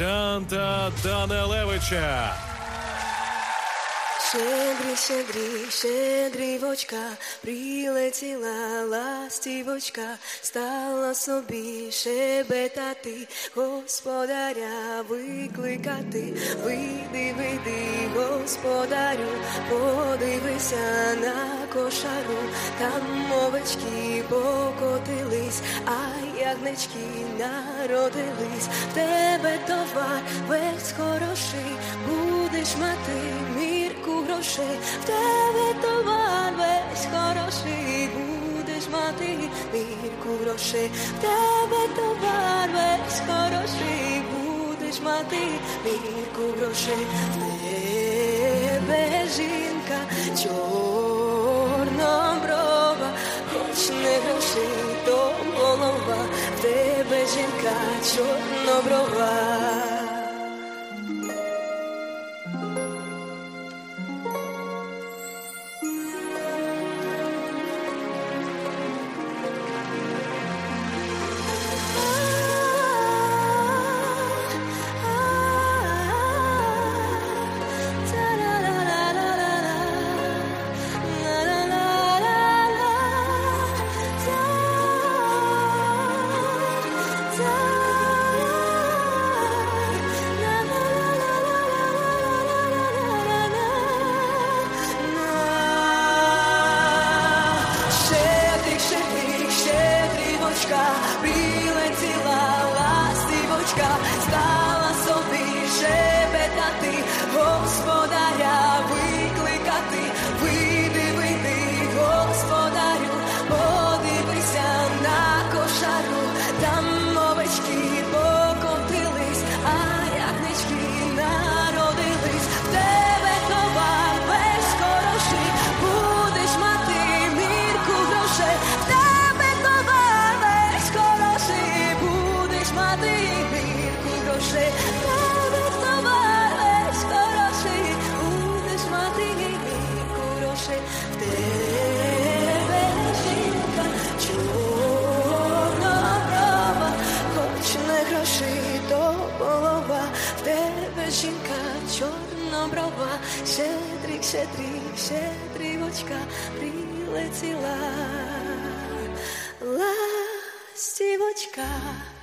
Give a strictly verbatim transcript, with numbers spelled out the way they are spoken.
Олександра Данилевича. Щедрий, щедрий, щедрівочка, прилетіла ластівочка, стала собі шебетати, господаря викликати. Вийди, вийди, господарю, подивися на кошару, там овечки покотились, а ягнички народились. В тебе товар весь хороший, будеш мати мірку грошей. В тебе товар весь хороший, будеш мати мірку грошей. В тебе товар весь хороший, будеш мати мірку грошей. В тебе жінка чорноброва, хоч не грошей, то голова. В тебе жінка чорноброва. Прилетіла ластівочка, стала собі шебетати, господаря викликати. Вийди, вийди, господарю, подивися на кошару, там овечки покотились, а ягнички народились. В тебе товар весь хороший, будеш мати мірку грошей. В тебе товар весь хороший, будеш мати мірку грошей. В тебе товар весь хороший, будеш мати мірку грошей. В тебе жінка чорноброва, хоч не грошей, то голова. В тебе жінка чорноброва, щедрик, щедрик, щедрівочка, прилетіла ластівочка.